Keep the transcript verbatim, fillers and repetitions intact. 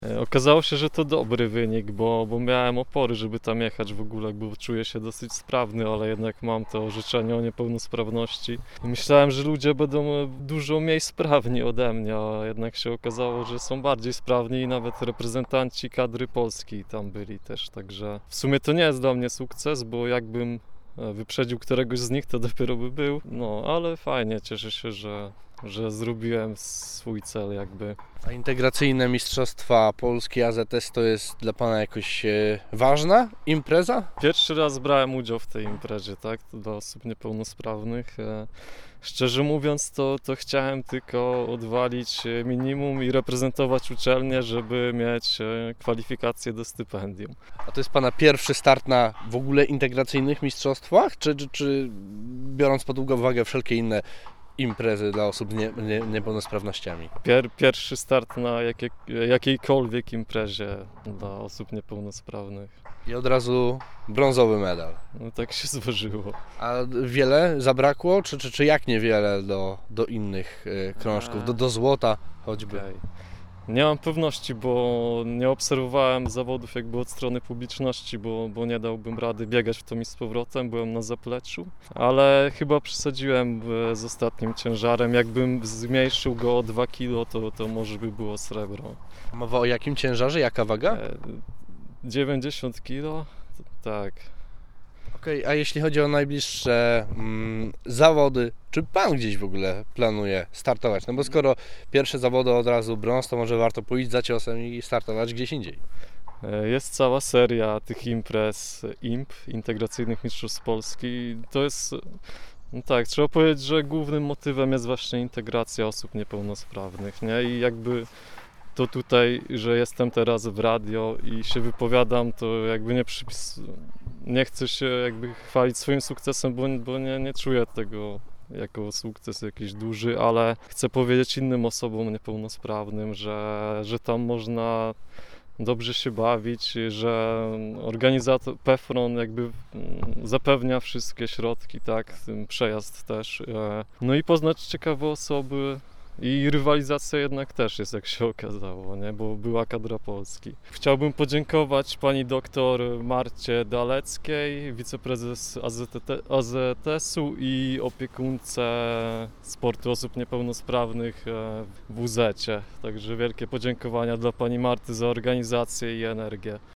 E, Okazało się, że to dobry wynik, bo, bo miałem opory, żeby tam jechać w ogóle, bo czuję się dosyć sprawny, ale jednak mam to orzeczenie o niepełnosprawności. I myślałem, że ludzie będą e, dużo mniej sprawni ode mnie, a jednak się okazało, że są bardziej sprawni i nawet reprezentanci kadry Polski tam byli też, także w sumie to nie jest dla mnie sukces, bo jakbym e, wyprzedził któregoś z nich, to dopiero by był, no ale fajnie, cieszę się, że, że zrobiłem swój cel jakby. A integracyjne Mistrzostwa Polski A Z S to jest dla Pana jakoś e, ważna impreza? Pierwszy raz brałem udział w tej imprezie, tak, dla osób niepełnosprawnych. E, Szczerze mówiąc, to, to chciałem tylko odwalić e, minimum i reprezentować uczelnię, żeby mieć e, kwalifikacje do stypendium. A to jest Pana pierwszy start na w ogóle integracyjnych mistrzostwach? Czy, czy, czy biorąc pod uwagę wszelkie inne imprezy dla osób nie, nie, niepełnosprawnościami? Pier, pierwszy start na jakie, jakiejkolwiek imprezie dla osób niepełnosprawnych. I od razu brązowy medal. No tak się złożyło. A wiele zabrakło? Czy, czy, czy jak niewiele do, do innych e, krążków? Do, do złota choćby? Okej. Nie mam pewności, bo nie obserwowałem zawodów jakby od strony publiczności, bo, bo nie dałbym rady biegać w to i z powrotem, byłem na zapleczu, ale chyba przesadziłem e, z ostatnim ciężarem, jakbym zmniejszył go o dwa kilo, to, to może by było srebro. Mowa o jakim ciężarze? Jaka waga? E, dziewięćdziesiąt kilo? Tak. Okej, a jeśli chodzi o najbliższe mm, zawody, czy Pan gdzieś w ogóle planuje startować? No bo skoro pierwsze zawody od razu brąz, to może warto pójść za ciosem i startować gdzieś indziej. E, Jest cała seria tych imprez I M P, Integracyjnych Mistrzostw Polski. To jest, no tak, trzeba powiedzieć, że głównym motywem jest właśnie integracja osób niepełnosprawnych, nie? I jakby to tutaj, że jestem teraz w radio i się wypowiadam, to jakby nie przypis... nie chcę się jakby chwalić swoim sukcesem, bo, bo nie, nie czuję tego jako sukces jakiś duży, ale chcę powiedzieć innym osobom niepełnosprawnym, że, że tam można dobrze się bawić, że organizator PEFRON jakby mm, zapewnia wszystkie środki, tak, ten przejazd też. e, No i poznać ciekawe osoby. I rywalizacja jednak też jest, jak się okazało, nie? Bo była kadra Polski. Chciałbym podziękować pani doktor Marcie Daleckiej, wiceprezes A Z T, A Z S-u i opiekunce sportu osób niepełnosprawnych e, w W Z-cie. Także wielkie podziękowania dla pani Marty za organizację i energię.